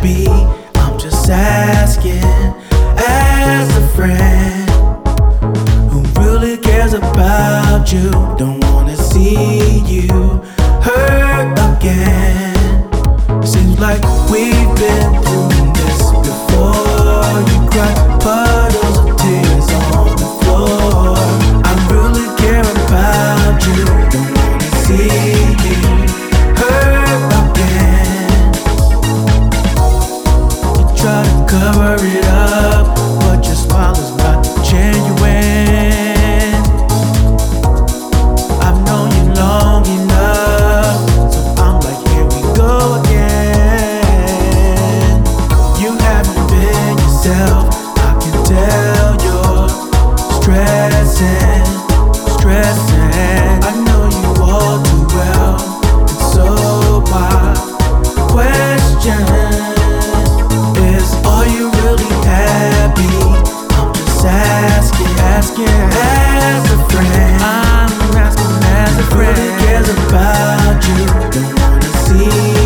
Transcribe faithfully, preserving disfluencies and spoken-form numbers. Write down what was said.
happy? I'm just asking as a friend who really cares about you. Don't wanna see you hurt again. Seems like we've been through this before. You cry puddles of tears on the floor. I really care about you. Don't wanna see you hurt again. You try to cover it up, but your smile is not genuine. I've known you long enough, so I'm like, here we go again. You haven't been yourself, I can tell you're stressing, stressing. I know you all too well, and so my question is, are you really happy? I'm just asking, asking as a friend. I'm asking as a friend. Really cares about you, don't wanna see